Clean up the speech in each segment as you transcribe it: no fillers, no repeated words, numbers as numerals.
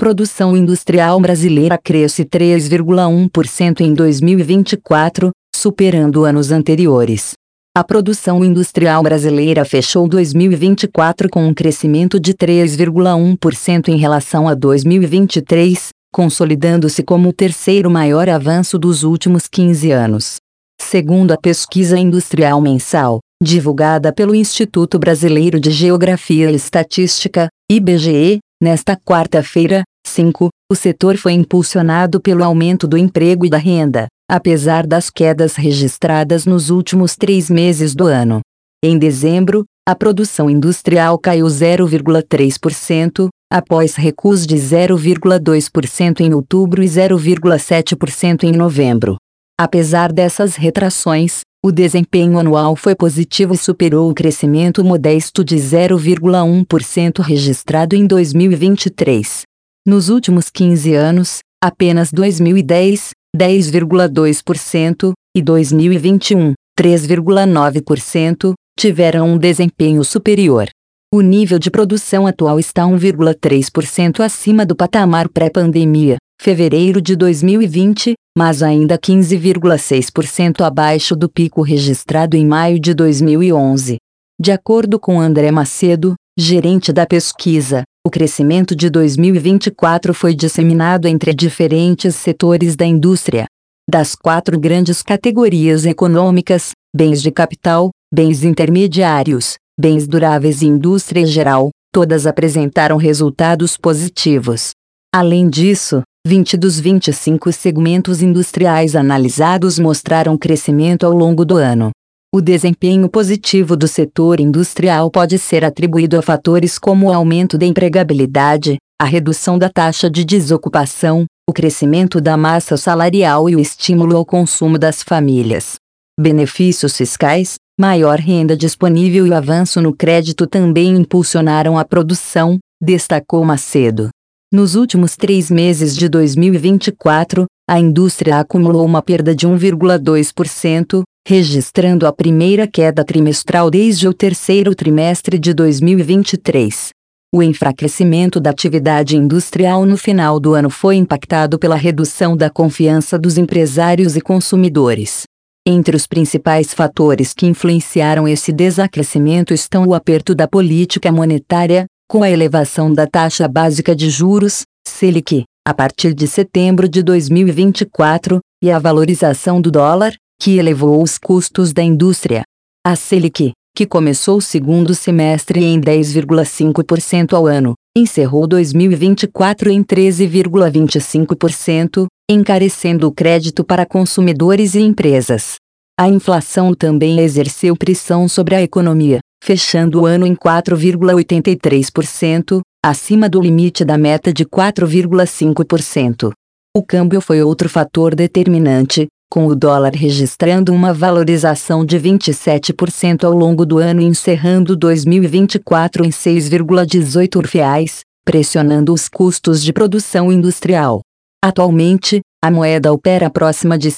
Produção industrial brasileira cresce 3,1% em 2024, superando anos anteriores. A produção industrial brasileira fechou 2024 com um crescimento de 3,1% em relação a 2023, consolidando-se como o terceiro maior avanço dos últimos 15 anos. Segundo a Pesquisa Industrial Mensal, divulgada pelo Instituto Brasileiro de Geografia e Estatística, IBGE, nesta quarta-feira, 5, o setor foi impulsionado pelo aumento do emprego e da renda, apesar das quedas registradas nos últimos 3 meses do ano. Em dezembro, a produção industrial caiu 0,3%, após recuos de 0,2% em outubro e 0,7% em novembro. Apesar dessas retrações, o desempenho anual foi positivo e superou o crescimento modesto de 0,1% registrado em 2023. Nos últimos 15 anos, apenas 2010, 10,2%, e 2021, 3,9%, tiveram um desempenho superior. O nível de produção atual está 1,3% acima do patamar pré-pandemia, fevereiro de 2020, mas ainda 15,6% abaixo do pico registrado em maio de 2011. De acordo com André Macedo, gerente da pesquisa, o crescimento de 2024 foi disseminado entre diferentes setores da indústria. Das 4 grandes categorias econômicas, bens de capital, bens intermediários, bens duráveis e indústria geral, todas apresentaram resultados positivos. Além disso, 20 dos 25 segmentos industriais analisados mostraram crescimento ao longo do ano. O desempenho positivo do setor industrial pode ser atribuído a fatores como o aumento da empregabilidade, a redução da taxa de desocupação, o crescimento da massa salarial e o estímulo ao consumo das famílias. Benefícios fiscais, maior renda disponível e o avanço no crédito também impulsionaram a produção, destacou Macedo. Nos últimos 3 meses de 2024, a indústria acumulou uma perda de 1,2%, registrando a primeira queda trimestral desde o terceiro trimestre de 2023. O enfraquecimento da atividade industrial no final do ano foi impactado pela redução da confiança dos empresários e consumidores. Entre os principais fatores que influenciaram esse desacrescimento estão o aperto da política monetária, com a elevação da taxa básica de juros, Selic, a partir de setembro de 2024, e a valorização do dólar, que elevou os custos da indústria. A Selic, que começou o segundo semestre em 10,5% ao ano, encerrou 2024 em 13,25%, encarecendo o crédito para consumidores e empresas. A inflação também exerceu pressão sobre a economia, fechando o ano em 4,83%, acima do limite da meta de 4,5%. O câmbio foi outro fator determinante, com o dólar registrando uma valorização de 27% ao longo do ano e encerrando 2024 em R$ 6,18, pressionando os custos de produção industrial. Atualmente, a moeda opera próxima de R$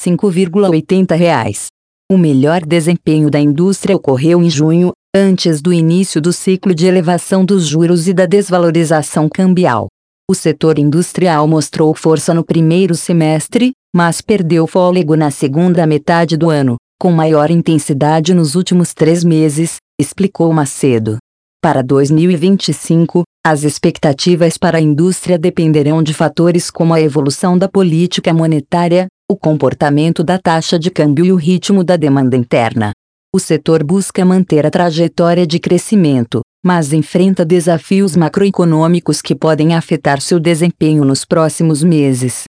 5,80. O melhor desempenho da indústria ocorreu em junho, antes do início do ciclo de elevação dos juros e da desvalorização cambial. O setor industrial mostrou força no primeiro semestre, mas perdeu fôlego na segunda metade do ano, com maior intensidade nos últimos 3 meses, explicou Macedo. Para 2025, as expectativas para a indústria dependerão de fatores como a evolução da política monetária, o comportamento da taxa de câmbio e o ritmo da demanda interna. O setor busca manter a trajetória de crescimento, mas enfrenta desafios macroeconômicos que podem afetar seu desempenho nos próximos meses.